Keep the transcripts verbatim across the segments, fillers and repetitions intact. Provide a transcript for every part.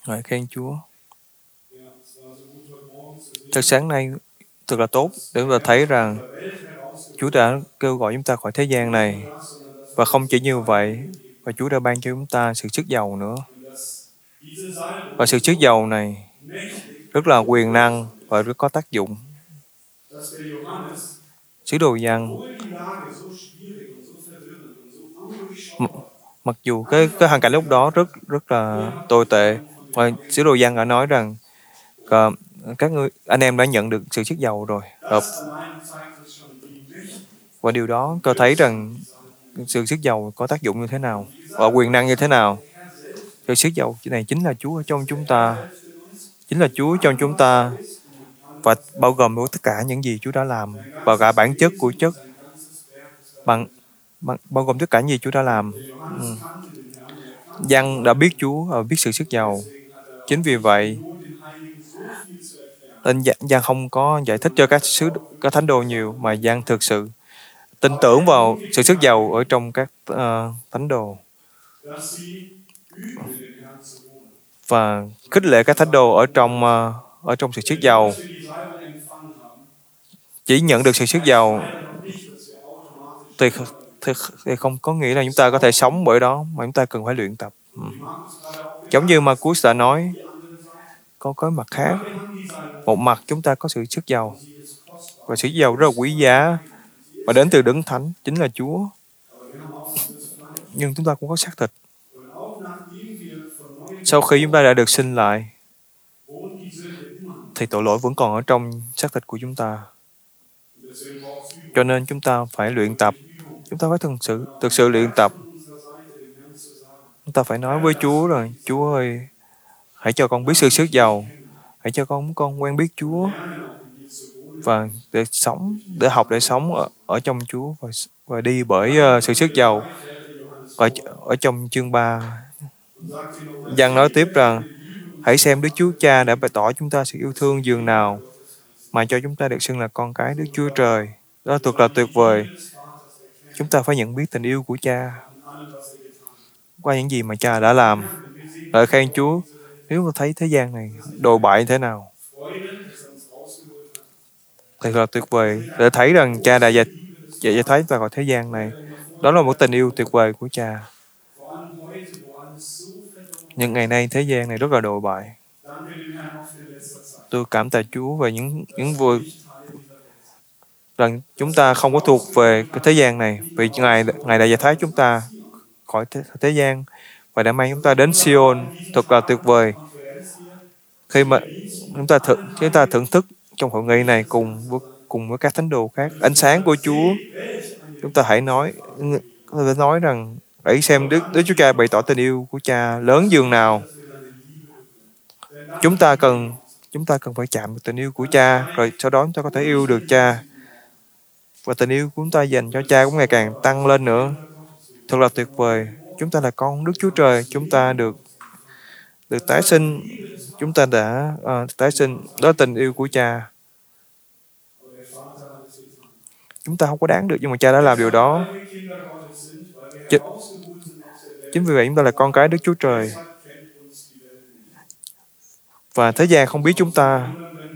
Ngợi khen Chúa. Thật sáng nay thật là tốt để chúng ta thấy rằng Chúa đã kêu gọi chúng ta khỏi thế gian này. Và không chỉ như vậy, và Chúa đã ban cho chúng ta sự sức giàu nữa. Và sự sức giàu này rất là quyền năng và rất có tác dụng. Sứ đồ Giăng, mặc dù cái cái hoàn cảnh lúc đó rất rất là tồi tệ, và sứ đồ Giăng đã nói rằng uh, các ngươi anh em đã nhận được sự sức giàu rồi. Và, và điều đó cho thấy rằng sự sức giàu có tác dụng như thế nào và quyền năng như thế nào. Sự sức giàu này chính là Chúa ở trong chúng ta, chính là Chúa trong chúng ta, và bao gồm tất cả những gì Chúa đã làm và cả bản chất của chất, bằng, bằng bao gồm tất cả những gì Chúa đã làm. Ừ. Giăng đã biết Chúa và biết sự sức giàu. Chính vì vậy, nên Giăng không có giải thích cho các sứ các thánh đồ nhiều, mà Giăng thực sự tin tưởng vào sự sức giàu ở trong các uh, thánh đồ và khích lệ các thánh đồ ở trong uh, ở trong sự sức giàu. Chỉ nhận được sự sức giàu thì, thì, thì không có nghĩa là chúng ta có thể sống bởi đó, mà chúng ta cần phải luyện tập. Ừ. Giống như Marcus đã nói, có cái mặt khác. Một mặt chúng ta có sự sức giàu, và sự giàu rất là quý giá, và đến từ Đấng Thánh, chính là Chúa. Nhưng chúng ta cũng có xác thịt. Sau khi chúng ta đã được sinh lại, thì tội lỗi vẫn còn ở trong xác thịt của chúng ta. Cho nên chúng ta phải luyện tập. Chúng ta phải thực sự, thực sự luyện tập. Chúng ta phải nói với Chúa rồi, Chúa ơi, hãy cho con biết sự sức giàu. Hãy cho con con quen biết Chúa. Và để sống, để học để sống ở, ở trong Chúa và, và đi bởi uh, sự sức giàu. Ở, ở trong chương ba, Giăng nói tiếp rằng, hãy xem Đức Chúa Cha đã bày tỏ chúng ta sự yêu thương dường nào mà cho chúng ta được xưng là con cái Đức Chúa Trời. Đó thật là tuyệt vời. Chúng ta phải nhận biết tình yêu của Cha qua những gì mà Cha đã làm. Ngợi khen Chúa. Nếu mà thấy thế gian này đồi bại thế nào, thật là tuyệt vời để thấy rằng Cha đã giải, giải thấy và khỏi thế gian này. Đó là một tình yêu tuyệt vời của Cha. Nhưng ngày nay thế gian này rất là đồi bại. Tôi cảm tạ Chúa về những những vừa rằng chúng ta không có thuộc về cái thế gian này, vì Ngài Ngài đã giải thoát chúng ta khỏi thế, thế gian và đã mang chúng ta đến Sion. Thật là tuyệt vời. Khi mà chúng ta thử, chúng ta thưởng thức trong hội nghị này cùng với, cùng với các thánh đồ khác ánh sáng của Chúa, chúng ta hãy nói nói rằng hãy xem Đức Đức Chúa Cha bày tỏ tình yêu của Cha lớn dường nào. Chúng ta cần chúng ta cần phải chạm vào tình yêu của Cha, rồi sau đó chúng ta có thể yêu được Cha, và tình yêu của chúng ta dành cho Cha cũng ngày càng tăng lên nữa. Thật là tuyệt vời. Chúng ta là con Đức Chúa Trời. Chúng ta được được tái sinh. Chúng ta đã uh, tái sinh. Đó là tình yêu của Cha. Chúng ta không có đáng được, nhưng mà Cha đã làm điều đó. Ch- Chính vì vậy chúng ta là con cái Đức Chúa Trời. Và thế gian không biết chúng ta.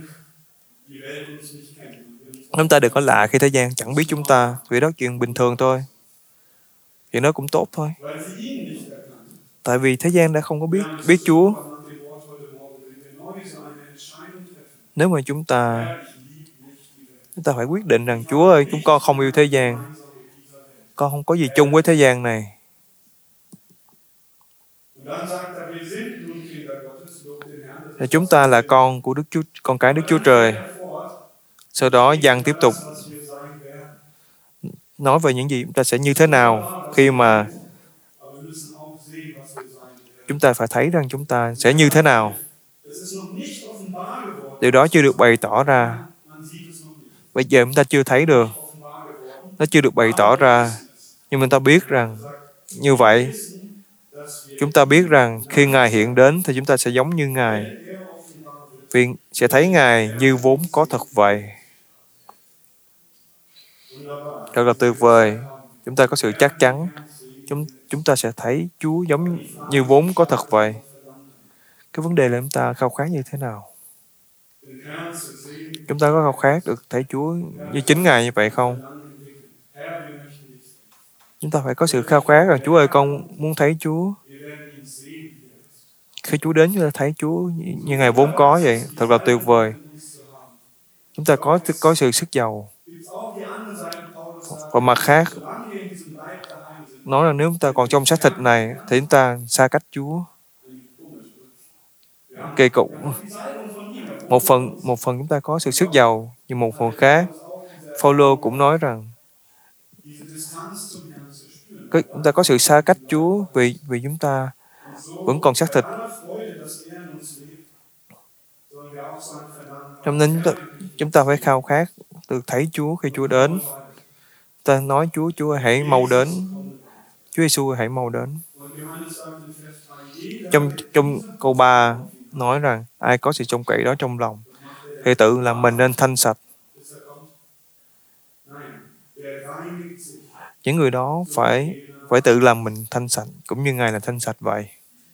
Chúng ta đừng có lạ khi thế gian chẳng biết chúng ta, vì đó chuyện bình thường thôi. Chuyện đó cũng tốt thôi. Tại vì thế gian đã không có biết biết Chúa. Nếu mà chúng ta chúng ta phải quyết định rằng Chúa ơi, chúng con không yêu thế gian. Con không có gì chung với thế gian này. Thì chúng ta là con của Đức Chúa, con cái Đức Chúa Trời. Sau đó Giăng tiếp tục nói về những gì chúng ta sẽ như thế nào khi mà chúng ta phải thấy rằng chúng ta sẽ như thế nào. Điều đó chưa được bày tỏ ra. Bây giờ chúng ta chưa thấy được. Nó chưa được bày tỏ ra. Nhưng mình ta biết rằng như vậy, chúng ta biết rằng khi Ngài hiện đến thì chúng ta sẽ giống như Ngài. Vì sẽ thấy Ngài như vốn có thật vậy. Thật là tuyệt vời. Chúng ta có sự chắc chắn. Chúng, chúng ta sẽ thấy Chúa giống như vốn có thật vậy. Cái vấn đề là chúng ta khao khát như thế nào? Chúng ta có khao khát được thấy Chúa như chính Ngài như vậy không? Chúng ta phải có sự khao khát rằng Chúa ơi, con muốn thấy Chúa. Khi Chúa đến, chúng ta thấy Chúa như, như Ngài vốn có vậy. Thật là tuyệt vời. Chúng ta có có sự sức giàu. Và mặt khác, nói là nếu chúng ta còn trong xác thịt này, thì chúng ta xa cách Chúa. Kỳ cục. Một phần, một phần chúng ta có sự sức giàu, nhưng một phần khác, Phaolô cũng nói rằng chúng ta có sự xa cách Chúa vì vì chúng ta vẫn còn xác thịt. Cho nên chúng ta, chúng ta phải khao khát được thấy Chúa khi Chúa đến. Ta nói Chúa, Chúa ơi, hãy mau đến. Chúa Giêsu hãy mau đến. Trong trong câu ba nói rằng ai có sự trông cậy đó trong lòng thì tự làm mình nên thanh sạch. Những người đó phải phải tự làm mình thanh sạch, cũng như Ngài là thanh sạch vậy.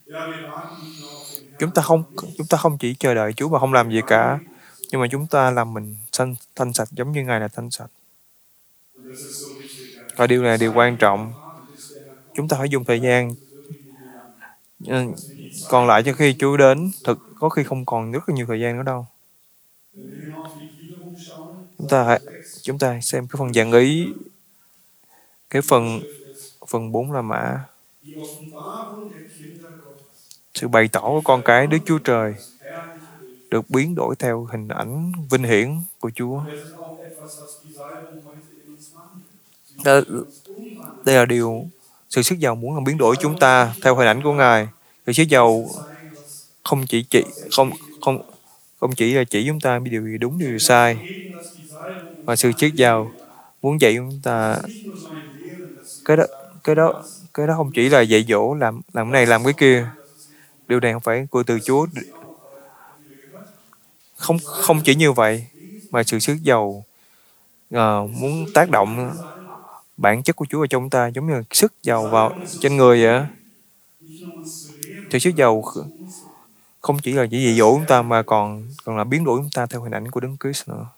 Chúng ta không chúng ta không chỉ chờ đợi Chúa mà không làm gì cả, nhưng mà chúng ta làm mình thanh, thanh sạch giống như Ngài là thanh sạch. Và điều này là điều quan trọng. Chúng ta phải dùng thời gian còn lại cho khi Chúa đến. Thực có khi không còn rất là nhiều thời gian nữa đâu. Chúng ta hãy, chúng ta xem cái phần dạng ý, cái phần phần bốn là mã. Sự bày tỏ của con cái Đức Chúa Trời được biến đổi theo hình ảnh vinh hiển của Chúa. Đây, đây là điều sự sức giàu muốn biến đổi chúng ta theo hình ảnh của Ngài. Sự sức giàu không chỉ chỉ không không không chỉ là chỉ chúng ta biết điều gì đúng, điều gì sai, mà sự sức giàu muốn dạy chúng ta cái đó cái đó cái đó không chỉ là dạy dỗ làm làm cái này làm cái kia. Điều này không phải của từ Chúa. Không không chỉ như vậy, mà sự sức giàu uh, muốn tác động bản chất của Chúa ở trong chúng ta, giống như sức giàu vào trên người vậy. Sự sức giàu không chỉ là chỉ dạy dỗ chúng ta, mà còn còn là biến đổi chúng ta theo hình ảnh của Đấng Christ nữa.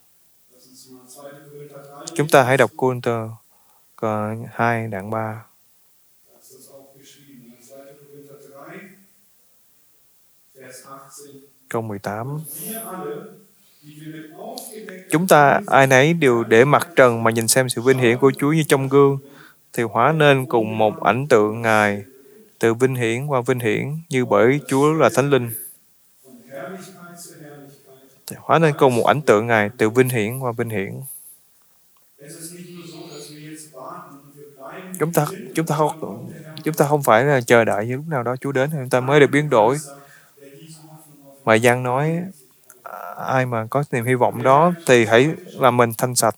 Chúng ta hãy đọc Cô-rinh-tô hai đoạn ba. Câu mười tám. Chúng ta ai nấy đều để mặt trần mà nhìn xem sự vinh hiển của Chúa như trong gương, thì hóa nên cùng một ảnh tượng Ngài, từ vinh hiển qua vinh hiển, như bởi Chúa là Thánh Linh. Thì hóa nên cùng một ảnh tượng Ngài, từ vinh hiển qua vinh hiển. Chúng ta chúng ta không chúng ta không phải là chờ đợi lúc nào đó Chúa đến thì chúng ta mới được biến đổi. Mà Giăng nói ai mà có niềm hy vọng đó thì hãy làm mình thanh sạch.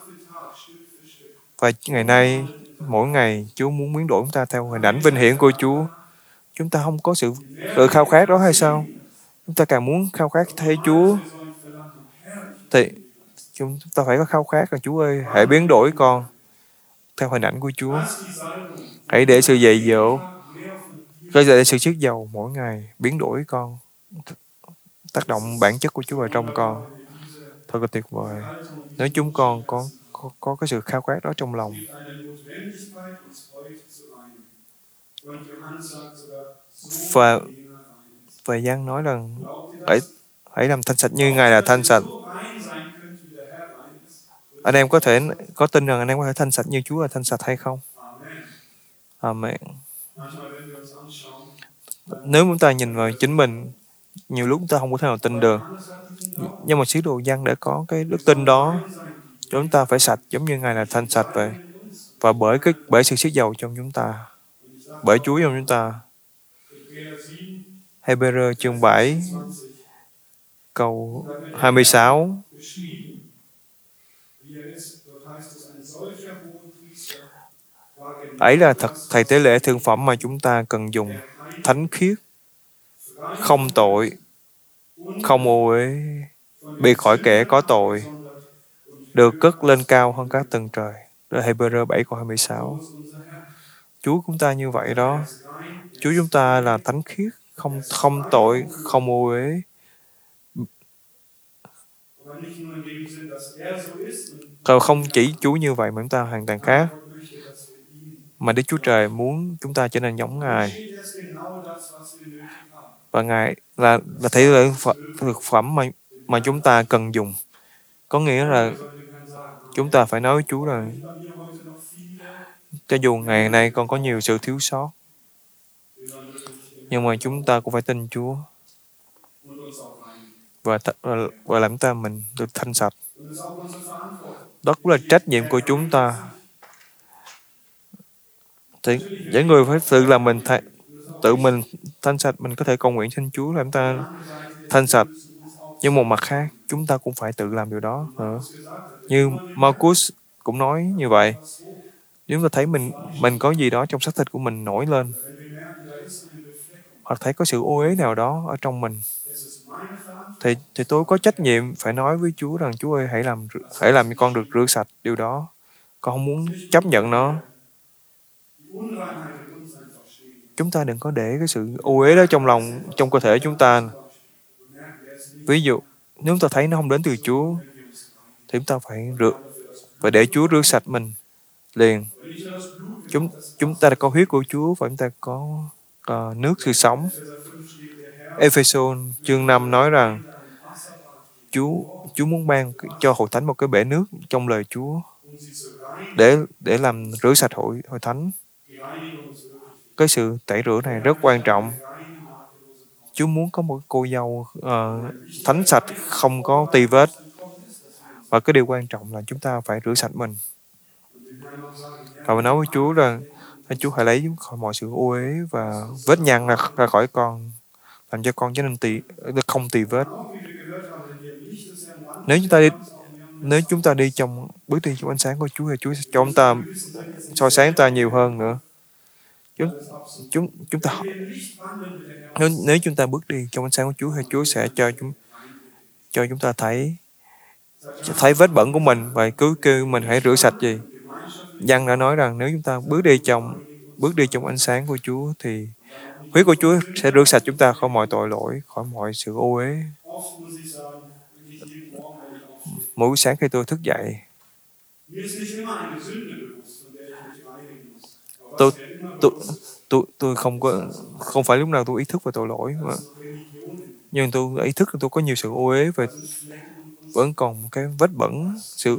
Và ngày nay, mỗi ngày Chúa muốn biến đổi chúng ta theo hình ảnh vinh hiển của Chúa. Chúng ta không có sự tự khao khát đó hay sao? Chúng ta càng muốn khao khát thấy Chúa, thì chúng ta phải có khao khát là Chúa ơi, hãy biến đổi con theo hình ảnh của Chúa. Hãy để sự dạy dỗ, khơi dậy sự sức giàu mỗi ngày biến đổi con, tác động bản chất của Chúa vào trong con. Thật là tuyệt vời. Nếu chúng con có, có, có cái sự khao khát đó trong lòng. Và, và Giăng nói rằng hãy, hãy làm thanh sạch như Ngài là thanh sạch. Anh em có thể có tin rằng anh em có thể thanh sạch như Chúa là thanh sạch hay không? Amen. Nếu chúng ta nhìn vào chính mình, nhiều lúc chúng ta không có thể nào tin được. Nhưng mà sứ đồ Giăng đã có cái đức tin đó. Chúng ta phải sạch giống như Ngài là thanh sạch vậy. Và bởi cái bởi sự sức giàu trong chúng ta, bởi Chúa trong chúng ta. Hebrew chương bảy câu hai mươi sáu. Ấy là thật thầy tế lễ thương phẩm mà chúng ta cần dùng, thánh khiết, không tội, không ô uế, bị khỏi kẻ có tội, được cất lên cao hơn các tầng trời. Đó là Hebrew bảy câu hai mươi sáu. Chúa chúng ta như vậy đó. Chúa chúng ta là thánh khiết, không không tội, không ô uế. Còn không chỉ Chúa như vậy mà chúng ta hoàn toàn khác. Mà Đức Chúa Trời muốn chúng ta trở nên giống Ngài. Và Ngài là là thể là thực phẩm mà mà chúng ta cần dùng. Có nghĩa là chúng ta phải nói với Chúa rằng cho dù ngày nay con có nhiều sự thiếu sót, nhưng mà chúng ta cũng phải tin Chúa và, và, và làm ta mình được thanh sạch. Đó cũng là trách nhiệm của chúng ta. Thì những người phải tự làm mình th- tự mình thanh sạch, mình có thể cầu nguyện xin Chúa làm ta thanh sạch. Nhưng một mặt khác, chúng ta cũng phải tự làm điều đó nữa. Như Marcus cũng nói như vậy. Nếu ta thấy mình mình có gì đó trong xác thịt của mình nổi lên, hoặc thấy có sự ô uế nào đó ở trong mình, thì thì tôi có trách nhiệm phải nói với Chúa rằng Chúa ơi, hãy làm hãy làm cho con được rửa sạch điều đó. Con không muốn chấp nhận nó. Chúng ta đừng có để cái sự ô uế đó trong lòng, trong cơ thể chúng ta. Ví dụ, nếu ta thấy nó không đến từ Chúa, thì chúng ta phải rửa, phải để Chúa rửa sạch mình liền. Chúng chúng ta đã có huyết của Chúa và chúng ta có uh, nước sự sống. Ephesos chương năm nói rằng Chúa Chúa muốn ban cho hội thánh một cái bể nước trong lời Chúa để để làm rửa sạch hội hội thánh. Cái sự tẩy rửa này rất quan trọng. Chúa muốn có một cô dâu uh, thánh sạch, không có tì vết. Và cái điều quan trọng là chúng ta phải rửa sạch mình. Và mình nói với Chúa rằng Chúa hãy lấy khỏi mọi sự ô uế và vết nhăn ra, ra khỏi con, làm cho con trở nên tì, không tì vết. Nếu chúng ta đi nếu chúng ta đi trong bước đi trong ánh sáng của Chúa, thì Chúa sẽ cho chúng ta soi sáng ta nhiều hơn nữa. Chúng chúng chúng ta nếu, nếu chúng ta bước đi trong ánh sáng của Chúa, thì Chúa sẽ cho chúng cho chúng ta thấy thấy vết bẩn của mình và cứ kêu mình hãy rửa sạch gì. Giăng đã nói rằng nếu chúng ta bước đi trong bước đi trong ánh sáng của Chúa, thì huyết của Chúa sẽ rửa sạch chúng ta khỏi mọi tội lỗi, khỏi mọi sự ô uế. Mỗi buổi sáng khi tôi thức dậy, tôi tôi tôi tôi không có không phải lúc nào tôi ý thức về tội lỗi mà, nhưng tôi ý thức tôi có nhiều sự ô uế và vẫn còn một cái vết bẩn, sự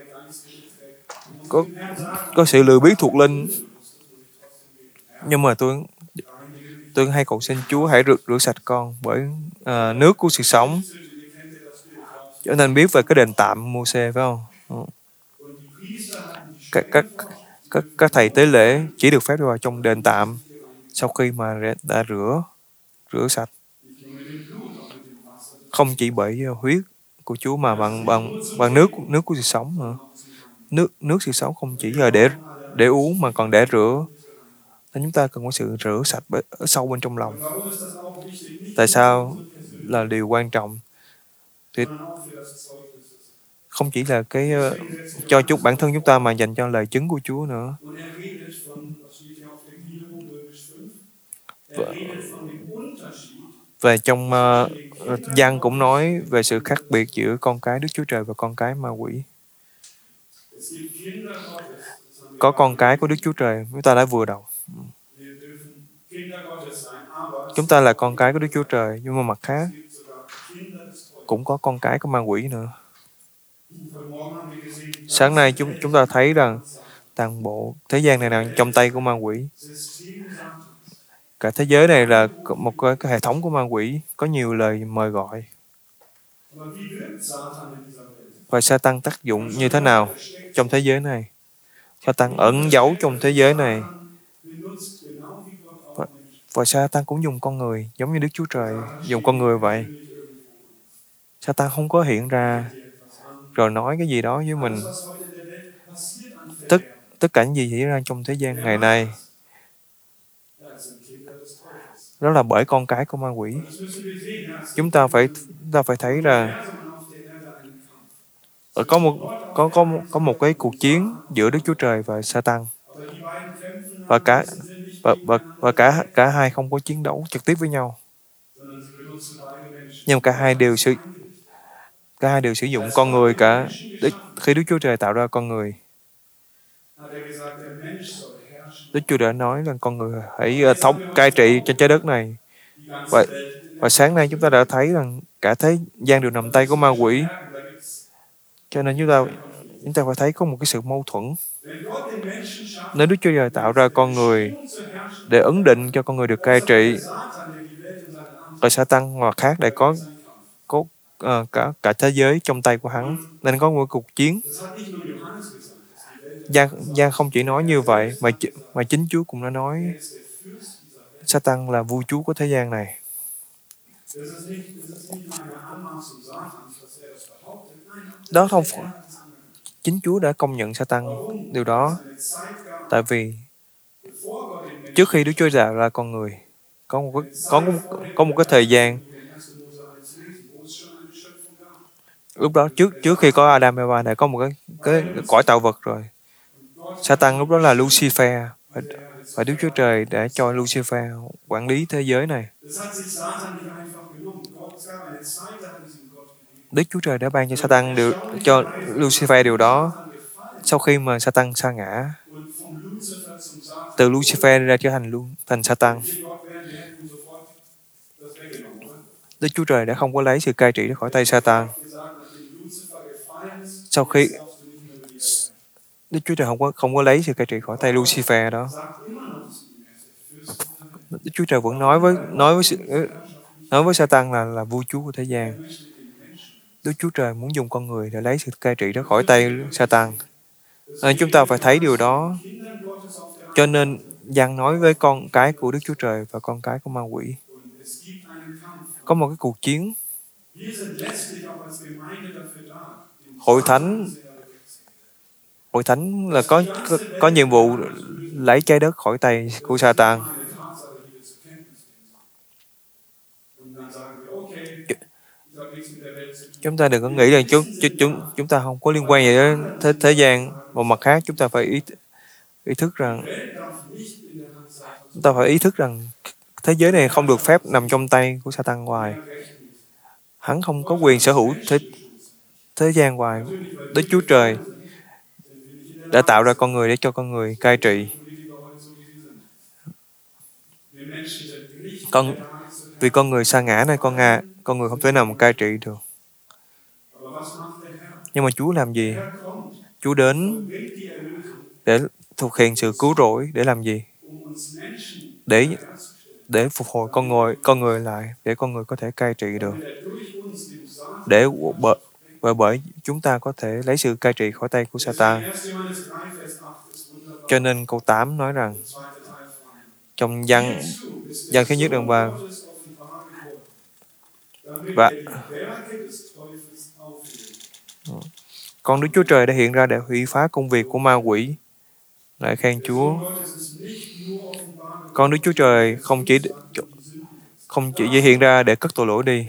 có có sự lười biếng thuộc linh. Nhưng mà tôi tôi hay cầu xin Chúa hãy rửa, rửa sạch con bởi uh, nước của sự sống. Cho nên biết về cái đền tạm Mô-sê phải không? Các, các, các, các thầy tế lễ chỉ được phép vào trong đền tạm sau khi mà đã rửa rửa sạch. Không chỉ bởi huyết của Chúa mà bằng bằng bằng nước nước của sự sống nữa. Nước nước sự sống không chỉ là để để uống mà còn để rửa. Nên chúng ta cần có sự rửa sạch ở sâu bên trong lòng. Tại sao là điều quan trọng? Thì không chỉ là cái uh, cho chút bản thân chúng ta mà dành cho lời chứng của Chúa nữa. Và, và trong uh, Giăng cũng nói về sự khác biệt giữa con cái Đức Chúa Trời và con cái ma quỷ. Có con cái của Đức Chúa Trời, chúng ta đã vừa đọc. Chúng ta là con cái của Đức Chúa Trời, nhưng mà mặt khác cũng có con cái của ma quỷ nữa. Sáng nay chúng chúng ta thấy rằng toàn bộ thế gian này nằm trong tay của ma quỷ. Cả thế giới này là một cái, cái hệ thống của ma quỷ, có nhiều lời mời gọi. Và Sa-tan tác dụng như thế nào trong thế giới này? Sa-tan ẩn giấu trong thế giới này. Và, và Sa-tan cũng dùng con người, giống như Đức Chúa Trời dùng con người vậy. Sa-tan không có hiện ra rồi nói cái gì đó với mình. Tất, tất cả những gì xảy ra trong thế gian ngày nay, đó là bởi con cái của ma quỷ. Chúng ta phải chúng ta phải thấy là có một có có có một cái cuộc chiến giữa Đức Chúa Trời và Sa-tan. Và cả và, và, và cả cả hai không có chiến đấu trực tiếp với nhau. Nhưng cả hai đều sử cả hai đều sử dụng con người cả. Đức, khi Đức Chúa Trời tạo ra con người, Đức Chúa đã nói rằng con người hãy ờ, thống cai trị trên trái đất này. Và, và sáng nay chúng ta đã thấy rằng cả thế gian đều nằm tay của ma quỷ. Cho nên chúng ta chúng ta phải thấy có một cái sự mâu thuẫn. Nếu Đức Chúa Trời tạo ra con người để ấn định cho con người được cai trị, và Sa-tan hoặc khác để có có uh, cả cả thế giới trong tay của hắn, nên có một cuộc chiến. Giang Giang không chỉ nói như vậy, mà mà chính Chúa cũng đã nói Sa-tan là vua chúa của thế gian này. Đó không phải chính Chúa đã công nhận Sa-tan điều đó. Tại vì trước khi Đức Chúa tạo ra con người, có một cái, có một, có một cái thời gian. Lúc đó trước trước khi có Adam và Eva đã có một cái, cái cõi tạo vật rồi. Sa-tan lúc đó là Lucifer, và, và Đức Chúa Trời đã cho Lucifer quản lý thế giới này. Đức Chúa Trời đã ban cho Sa-tan điều cho Lucifer điều đó. Sau khi mà Sa-tan sa ngã, từ Lucifer ra trở thành luôn thành Sa-tan. Đức Chúa Trời đã không có lấy sự cai trị ra khỏi tay Sa-tan. Sau khi Đức Chúa Trời không có không có lấy sự cai trị khỏi tay Lucifer đó. Đức Chúa Trời vẫn nói với nói với sự, nói với Sa-tan là là vua chúa của thế gian. Đức Chúa Trời muốn dùng con người để lấy sự cai trị ra khỏi tay Sa-tan. Nên chúng ta phải thấy điều đó. Cho nên Giăng nói với con cái của Đức Chúa Trời và con cái của ma quỷ. Có một cái cuộc chiến. Hội thánh Hội thánh là có, có có nhiệm vụ lấy trái đất khỏi tay của Sa-tan. Chúng ta đừng có nghĩ rằng chúng chúng chúng ta không có liên quan gì đến thế, thế gian. Một mặt khác, chúng ta phải ý ý thức rằng chúng ta phải ý thức rằng thế giới này không được phép nằm trong tay của Sa-tan ngoài. Hắn không có quyền sở hữu thế thế gian ngoài. Đức Chúa Trời đã tạo ra con người để cho con người cai trị. Con vì con người sa ngã này, con ngà, con người không thể nào mà cai trị được. Nhưng mà Chúa làm gì? Chúa đến để thực hiện sự cứu rỗi. Để làm gì? Để để phục hồi con người con người lại, để con người có thể cai trị được. Để bởi bởi bởi chúng ta có thể lấy sự cai trị khỏi tay của Sa-tan. Cho nên câu tám nói rằng trong Giăng Giăng thứ nhất đoạn ba, và con Đức Chúa Trời đã hiện ra để hủy phá công việc của ma quỷ. Lại khen Chúa. Con Đức Chúa Trời không chỉ không chỉ hiện ra để cất tội lỗi đi,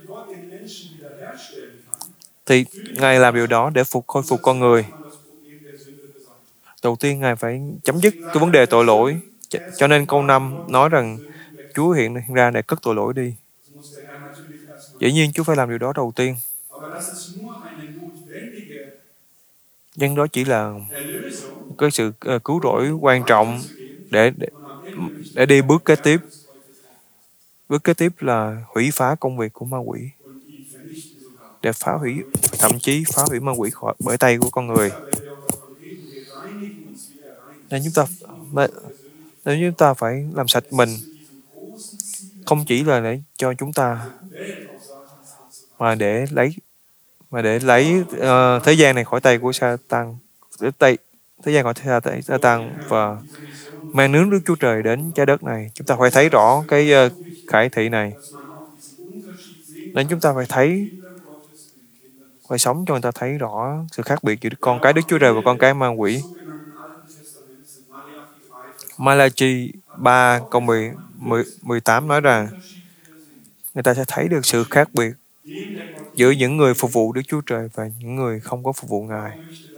thì Ngài làm điều đó để phục khôi phục con người. Đầu tiên Ngài phải chấm dứt cái vấn đề tội lỗi. Cho nên câu năm nói rằng Chúa hiện ra để cất tội lỗi đi. Dĩ nhiên Chúa phải làm điều đó đầu tiên. Nhưng đó chỉ là cái sự cứu rỗi quan trọng để, để để đi bước kế tiếp. Bước kế tiếp là hủy phá công việc của ma quỷ, để phá hủy, thậm chí phá hủy ma quỷ khỏi bởi tay của con người. Nên chúng ta nên chúng ta phải làm sạch mình, không chỉ là để cho chúng ta, mà để lấy mà để lấy uh, thế gian này khỏi tay của Sa-tan, để tay thế gian khỏi tay Sa-tan và mang nướng Đức Chúa Trời đến trái đất này. Chúng ta phải thấy rõ cái uh, khải thị này. Nên chúng ta phải thấy, phải sống cho người ta thấy rõ sự khác biệt giữa con cái Đức Chúa Trời và con cái ma quỷ. Malachi ba câu mười, mười, mười tám nói rằng người ta sẽ thấy được sự khác biệt giữa những người phục vụ Đức Chúa Trời và những người không có phục vụ Ngài.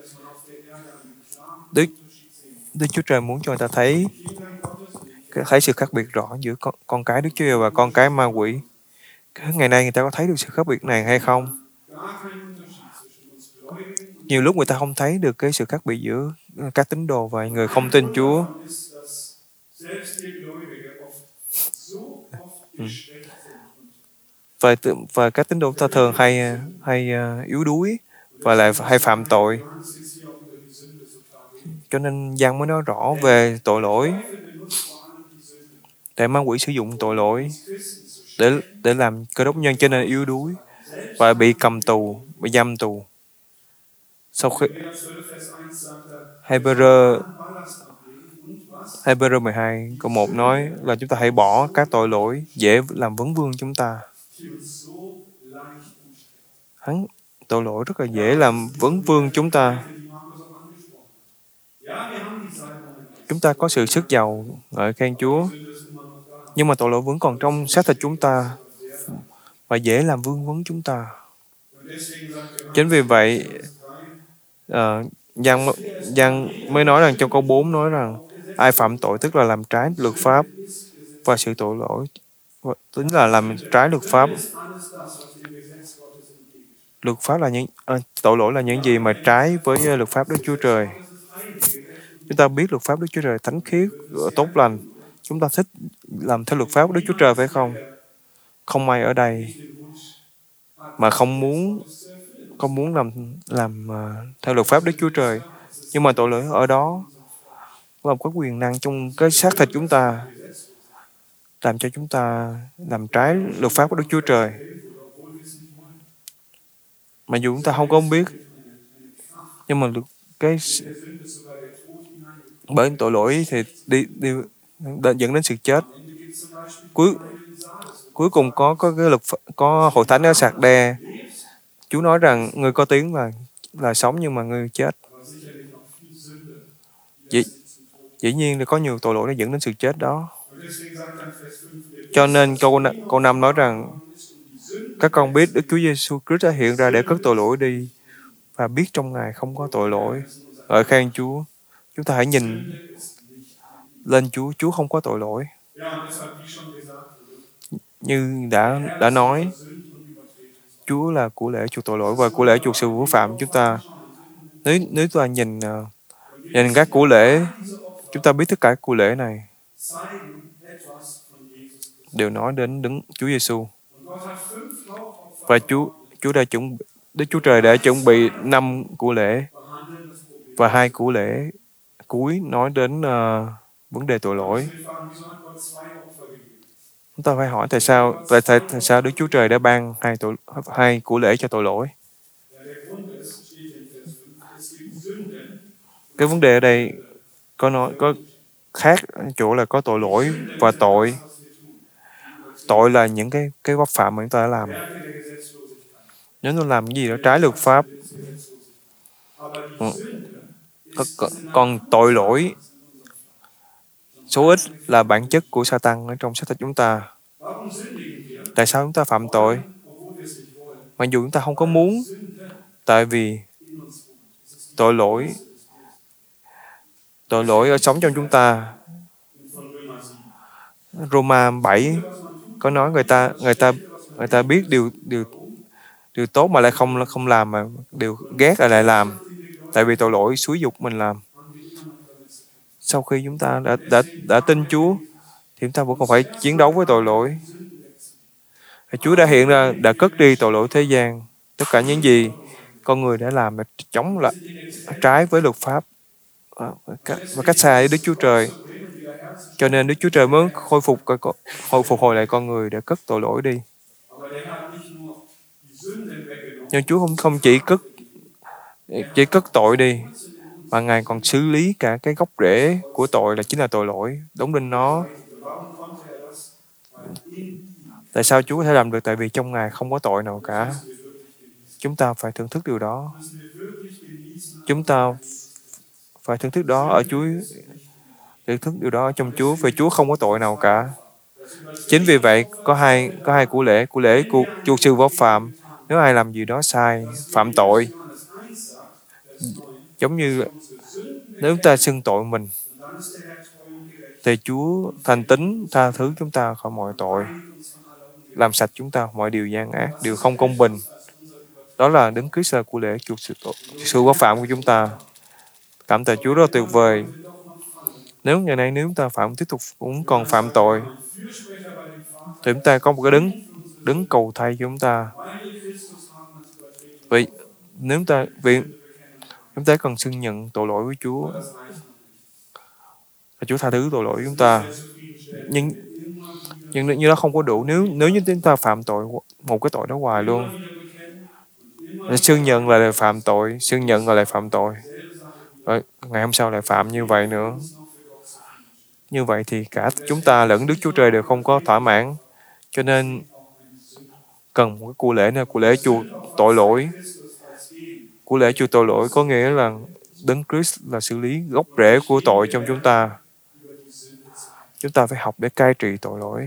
Đức, Đức Chúa Trời muốn cho người ta thấy thấy sự khác biệt rõ giữa con, con cái Đức Chúa Trời và con cái ma quỷ. Ngày nay người ta có thấy được sự khác biệt này hay không? Nhiều lúc người ta không thấy được cái sự khác biệt giữa các tín đồ và người không tin Chúa. Ừ. Và, và các tín đồ ta thường hay hay uh, yếu đuối và lại hay phạm tội. Cho nên Giăng mới nói rõ về tội lỗi. Để ma quỷ sử dụng tội lỗi để để làm cơ đốc nhân trở nên yếu đuối và bị cầm tù, bị giam tù. Sau khi Hebrew Hebrew mười hai câu một nói là chúng ta hãy bỏ các tội lỗi dễ làm vấn vương chúng ta. Hắn tội lỗi rất là dễ làm vấn vương chúng ta. Chúng ta có sự sức giàu ngợi khen Chúa, nhưng mà tội lỗi vẫn còn trong xác thịt chúng ta và dễ làm vương vấn chúng ta. Chính vì vậy, uh, Giăng, Giăng mới nói rằng trong câu bốn nói rằng ai phạm tội tức là làm trái luật pháp, và sự tội lỗi tính là làm trái luật pháp. Luật pháp là những à, tội lỗi là những gì mà trái với uh, luật pháp Đức Chúa Trời. Chúng ta biết luật pháp Đức Chúa Trời thánh khiết, tốt lành. Chúng ta thích làm theo luật pháp Đức Chúa Trời phải không? Không ai ở đây mà không muốn không muốn làm làm uh, theo luật pháp Đức Chúa Trời. Nhưng mà tội lỗi ở đó là có quyền năng trong cái xác thịt chúng ta, làm cho chúng ta làm trái luật pháp của Đức Chúa Trời. Mà dù chúng ta không có biết, nhưng mà cái bởi tội lỗi thì đi đi dẫn đến sự chết. Cuối cuối cùng có có cái luật có hội thánh ở Sạc Đe. Chúa nói rằng người có tiếng là là sống, nhưng mà người chết. Dĩ, dĩ nhiên là có nhiều tội lỗi để dẫn đến sự chết đó. Cho nên câu câu năm nói rằng các con biết Đức Chúa Giêsu Christ đã hiện ra để cất tội lỗi đi, và biết trong Ngài không có tội lỗi. Ngợi khen Chúa. Chúng ta hãy nhìn lên Chúa. Chúa không có tội lỗi. Như đã đã nói, Chúa là của lễ chuộc tội lỗi và của lễ chuộc sự vũ phạm chúng ta. Nếu nếu ta nhìn nhìn các của lễ, chúng ta biết tất cả của lễ này đều nói đến đứng Chúa Giêsu. Và Chúa Chúa đã chuẩn Đức Chúa Trời đã chuẩn bị năm của lễ, và hai của lễ cuối nói đến uh, vấn đề tội lỗi. Chúng ta phải hỏi tại sao tại, tại, tại sao Đức Chúa Trời đã ban hai tội hai của lễ cho tội lỗi? Cái vấn đề ở đây có nói có khác chỗ là có tội lỗi và tội. Tội là những cái cái pháp phạm mà chúng ta đã làm. Nếu nó làm cái gì đó trái luật pháp. Còn, còn tội lỗi số ít là bản chất của Satan ở trong xác thịt chúng ta. Tại sao chúng ta phạm tội? Mặc dù chúng ta không có muốn, tại vì tội lỗi tội lỗi ở sống trong chúng ta. Roma bảy có nói người ta người ta người ta biết điều điều điều tốt mà lại không không làm, mà điều ghét lại lại làm, tại vì tội lỗi xúi dục mình làm. Sau khi chúng ta đã đã đã tin Chúa thì chúng ta vẫn còn phải chiến đấu với tội lỗi. Chúa đã hiện ra, đã cất đi tội lỗi thế gian. Tất cả những gì con người đã làm là chống lại, trái với luật pháp và cách xa với Đức Chúa Trời. Cho nên Đức Chúa Trời mới khôi phục hồi phục hồi lại con người để cất tội lỗi đi. Nhưng Chúa không không chỉ cất chỉ cất tội đi, mà Ngài còn xử lý cả cái gốc rễ của tội, là chính là tội lỗi, đóng đinh nó. Tại sao Chúa có thể làm được? Tại vì trong Ngài không có tội nào cả. Chúng ta phải thưởng thức điều đó. Chúng ta phải thưởng thức đó ở Chúa, thưởng thức điều đó ở trong Chúa, vì Chúa không có tội nào cả. Chính vì vậy có hai có hai của lễ, của lễ của chuộc sự vô phạm. Nếu ai làm gì đó sai, phạm tội, giống như nếu chúng ta xưng tội mình, thì Chúa thành tín tha thứ chúng ta khỏi mọi tội. làm sạch chúng ta mọi điều gian ác, điều không công bình. Đó là Đấng Christ là của lễ chuộc sự tội, sự quá phạm của chúng ta. Cảm tạ Chúa rất là tuyệt vời. Nếu ngày nay nếu chúng ta phạm tiếp tục cũng còn phạm tội, thì chúng ta có một cái đấng đấng cầu thay cho chúng ta. Vậy nếu chúng ta vì chúng ta cần xưng nhận tội lỗi với Chúa, và Chúa tha thứ tội lỗi của chúng ta. Nhưng nhưng như đó không có đủ. Nếu nếu như chúng ta phạm tội một cái tội đó hoài luôn, xưng nhận là lại phạm tội, xưng nhận là lại phạm tội, rồi ngày hôm sau lại phạm như vậy nữa. Như vậy thì cả chúng ta lẫn Đức Chúa Trời đều không có thỏa mãn. Cho nên cần một cái của lễ này, của lễ chuộc tội lỗi. Của lễ chuộc tội lỗi có nghĩa là Đấng Christ là xử lý gốc rễ của tội trong chúng ta. Chúng ta phải học để cai trị tội lỗi.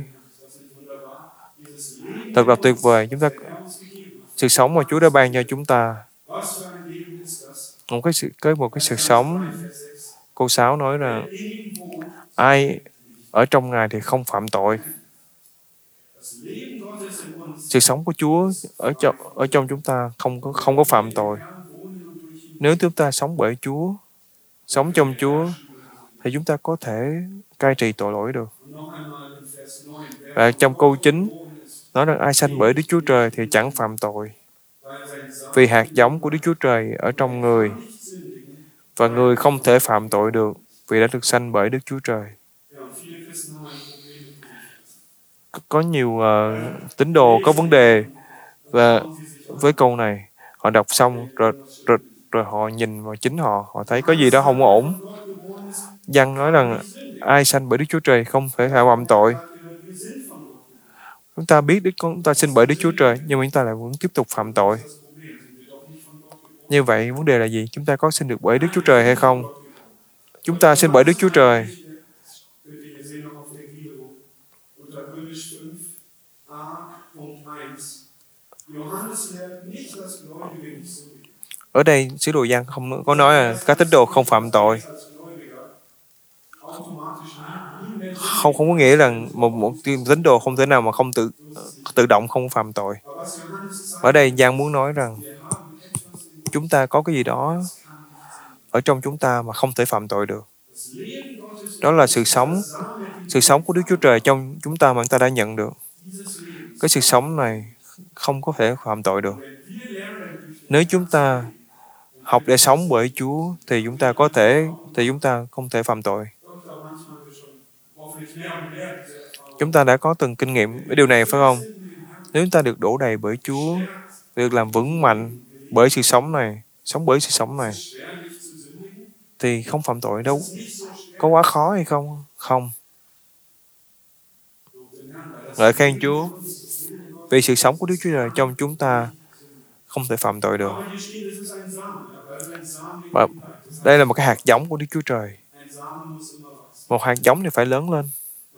Thật là tuyệt vời. Chúng ta sự sống mà Chúa đã ban cho chúng ta, một cái sự có một cái sự sống. Câu sáu nói là ai ở trong Ngài thì không phạm tội. Sự sống của Chúa ở trong ở trong chúng ta không có không có phạm tội. Nếu chúng ta sống bởi Chúa, sống trong Chúa, thì chúng ta có thể cai trị tội lỗi được. Và trong câu chín nói rằng ai sanh bởi Đức Chúa Trời thì chẳng phạm tội, vì hạt giống của Đức Chúa Trời ở trong người, và người không thể phạm tội được vì đã được sanh bởi Đức Chúa Trời. Có nhiều uh, tín đồ có vấn đề và với câu này. Họ đọc xong rồi, rồi, rồi họ nhìn vào chính họ, họ thấy có gì đó không ổn. Giăng nói rằng ai sanh bởi Đức Chúa Trời không thể phạm tội. Chúng ta biết Đức chúng ta sinh bởi Đức Chúa Trời, nhưng mà chúng ta lại vẫn tiếp tục phạm tội. Như vậy vấn đề là gì? Chúng ta có sinh được bởi Đức Chúa Trời hay không? Chúng ta sinh bởi Đức Chúa Trời. Ở đây sứ đồ Giăng không có nói là các tín đồ không phạm tội. Không không có nghĩa rằng một một tín đồ không thể nào mà không tự tự động không phạm tội. Ở đây Giăng muốn nói rằng chúng ta có cái gì đó ở trong chúng ta mà không thể phạm tội được. Đó là sự sống, sự sống của Đức Chúa Trời trong chúng ta mà chúng ta đã nhận được. Cái sự sống này không có thể phạm tội được. Nếu chúng ta học để sống bởi Chúa thì chúng ta có thể, thì chúng ta không thể phạm tội. Chúng ta đã có từng kinh nghiệm với điều này phải không? Nếu chúng ta được đổ đầy bởi Chúa, được làm vững mạnh bởi sự sống này, sống bởi sự sống này, thì không phạm tội đâu. Có quá khó hay không? Không. Ngợi khen Chúa. Vì sự sống của Đức Chúa Trời trong chúng ta không thể phạm tội được. Và đây là một cái hạt giống của Đức Chúa Trời. Một hạt giống thì phải lớn lên.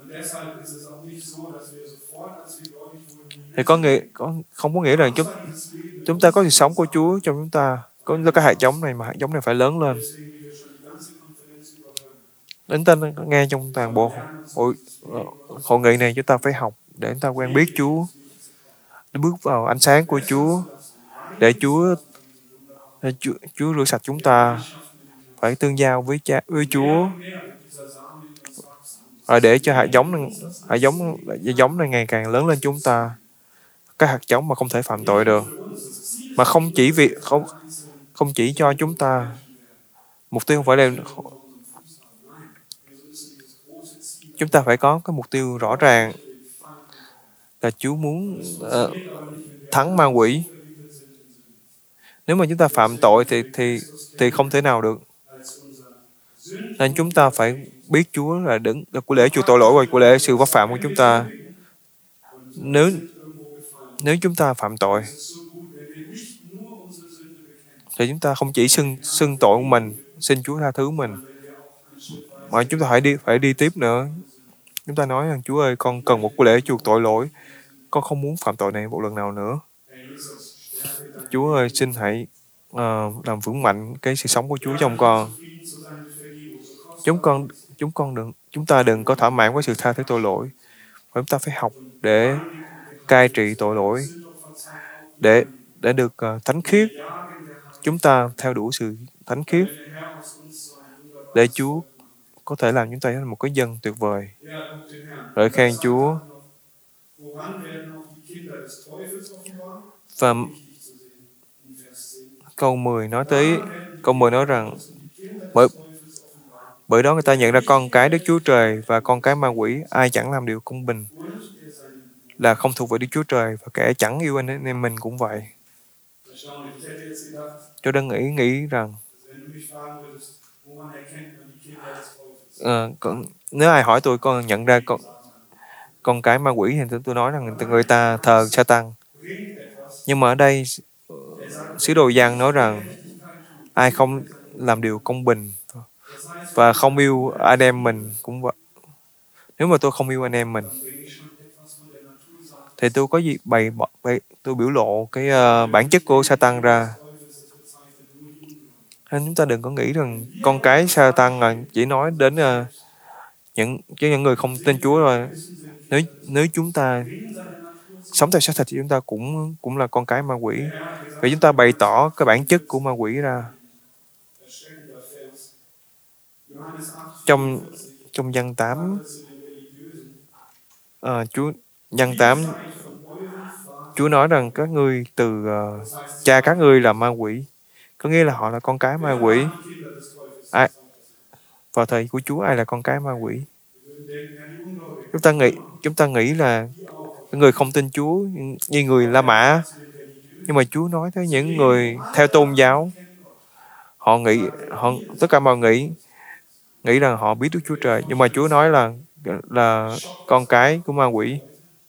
Thì có nghĩa, có, không có nghĩa là chúng, chúng ta có sự sống của Chúa trong chúng ta. Có cái hạt giống này mà hạt giống này phải lớn lên. Đến ta nghe trong toàn bộ hội, hội nghị này chúng ta phải học để chúng ta quen biết Chúa, để bước vào ánh sáng của Chúa, để Chúa để Chúa, Chúa rửa sạch chúng ta, phải tương giao với cha với Chúa, và để cho hạt giống hạt giống hạt giống này ngày càng lớn lên chúng ta, cái hạt giống mà không thể phạm tội được, mà không chỉ vì không không chỉ cho chúng ta mục tiêu không phải là chúng ta phải có cái mục tiêu rõ ràng là Chúa muốn uh, thắng ma quỷ. Nếu mà chúng ta phạm tội thì thì thì không thể nào được. Nên chúng ta phải biết Chúa là đứng là của lễ chuộc tội lỗi và của lễ sự pháp phạm của chúng ta. Nếu nếu chúng ta phạm tội thì chúng ta không chỉ xưng xưng tội của mình, xin Chúa tha thứ mình, mà chúng ta phải đi phải đi tiếp nữa. Chúng ta nói rằng Chúa ơi, con cần một của lễ chuộc tội lỗi, con không muốn phạm tội này một lần nào nữa. Chúa ơi, xin hãy uh, làm vững mạnh cái sự sống của Chúa trong con. Chúng con chúng con đừng chúng ta đừng có thỏa mãn với sự tha thứ tội lỗi, và chúng ta phải học để cai trị tội lỗi để để được uh, thánh khiết. Chúng ta theo đuổi sự thánh khiết để Chúa có thể làm chúng ta thành một cái dân tuyệt vời. Ngợi khen Chúa. Và câu mười nói tới câu mười nói rằng bởi bởi đó người ta nhận ra con cái Đức Chúa Trời và con cái ma quỷ, ai chẳng làm điều công bình là không thuộc về Đức Chúa Trời, và kẻ chẳng yêu anh em mình cũng vậy. Tôi đang nghĩ nghĩ rằng uh, con, nếu ai hỏi tôi con nhận ra con con cái ma quỷ thì tôi, tôi nói rằng người ta thờ Sa-tan. Nhưng mà ở đây sứ đồ Giăng nói rằng ai không làm điều công bình và không yêu anh em mình cũng vậy. Nếu mà tôi không yêu anh em mình thì tôi có gì bày, bày tôi biểu lộ cái uh, bản chất của Sa-tan ra. Nên chúng ta đừng có nghĩ rằng con cái Sa-tan là chỉ nói đến uh, những chứ những người không tin Chúa rồi. Nếu nếu chúng ta sống theo xác thịt thì chúng ta cũng cũng là con cái ma quỷ. Vì chúng ta bày tỏ cái bản chất của ma quỷ ra. Trong trong Giăng tám, à, Chúa Giăng tám, Chúa nói rằng các ngươi từ uh, cha các ngươi là ma quỷ, có nghĩa là họ là con cái ma quỷ. Ai, vào thời của Chúa ai là con cái ma quỷ? Chúng ta nghĩ chúng ta nghĩ là người không tin Chúa như người La Mã, nhưng mà Chúa nói tới những người theo tôn giáo, họ nghĩ họ tất cả mọi nghĩ nghĩ rằng họ biết Đức Chúa Trời, nhưng mà Chúa nói là là con cái của ma quỷ.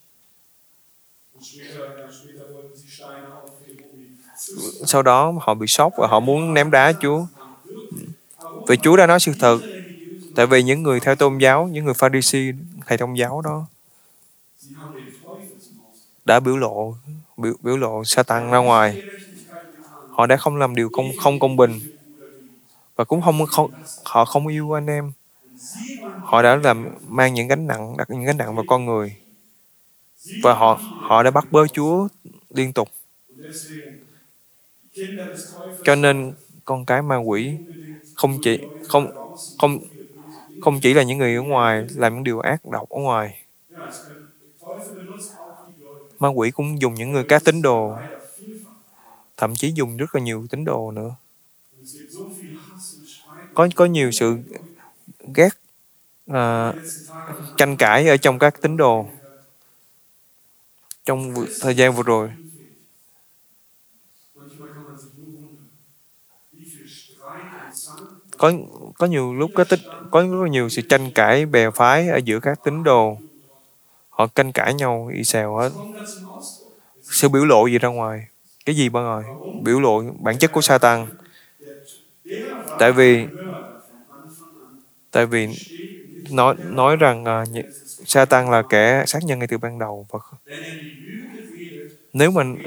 Sau đó họ bị sốc và họ muốn ném đá Chúa. Vì Chúa đã nói sự thật. Tại vì những người theo tôn giáo, những người Pha-ri-si, thầy tôn giáo đó đã biểu lộ biểu, biểu lộ Sa-tan ra ngoài. Họ đã không làm điều không không công bình và cũng không không họ không yêu anh em. Họ đã làm mang những gánh nặng đặt những gánh nặng vào con người, và họ họ đã bắt bớ Chúa liên tục. Cho nên con cái ma quỷ không chỉ không không không chỉ là những người ở ngoài làm những điều ác độc ở ngoài. Ma quỷ cũng dùng những người các tín đồ, thậm chí dùng rất là nhiều tín đồ nữa. Có có nhiều sự ghét, uh, tranh cãi ở trong các tín đồ trong thời gian vừa rồi. Có có nhiều lúc có tích có rất nhiều sự tranh cãi bè phái ở giữa các tín đồ. Họ tranh cãi nhau y xèo hết. Sự biểu lộ gì ra ngoài? Cái gì bao rồi? Biểu lộ bản chất của Sa-tan. Tại vì tại vì nói nói rằng uh, Sa-tan là kẻ sát nhân ngay từ ban đầu. Và nếu mình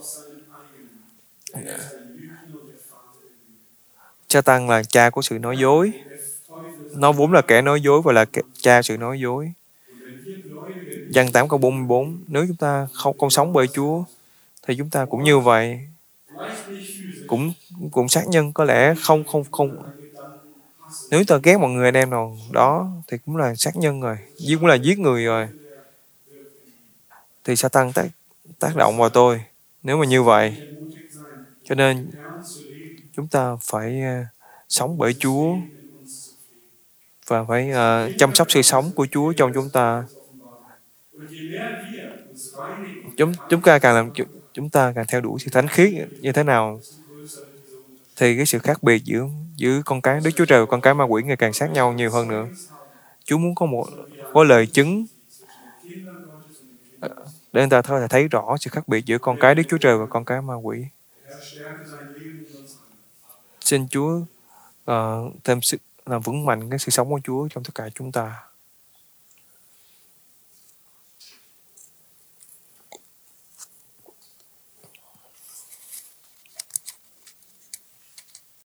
Sa-tan là cha của sự nói dối. Nó vốn là kẻ nói dối và là kẻ, cha sự nói dối. Giăng tám câu bốn mươi bốn. Nếu chúng ta không, không sống bởi Chúa thì chúng ta cũng như vậy. Cũng cũng sát nhân, có lẽ không không không. Nếu ta ghét một người anh em nào đó thì cũng là sát nhân rồi, giết cũng là giết người rồi. Thì Sa-tan tác tác động vào tôi. Nếu mà như vậy, cho nên chúng ta phải uh, sống bởi Chúa và phải uh, chăm sóc sự sống của Chúa trong chúng ta. Chúng chúng ta càng làm chúng ta càng theo đuổi sự thánh khiết như thế nào, thì cái sự khác biệt giữa giữa con cái Đức Chúa Trời và con cái ma quỷ ngày càng sát nhau nhiều hơn nữa. Chúa muốn có một có lời chứng để người ta có thể thấy rõ sự khác biệt giữa con cái Đức Chúa Trời và con cái ma quỷ. Xin Chúa uh, thêm sự làm vững mạnh cái sự sống của Chúa trong tất cả chúng ta.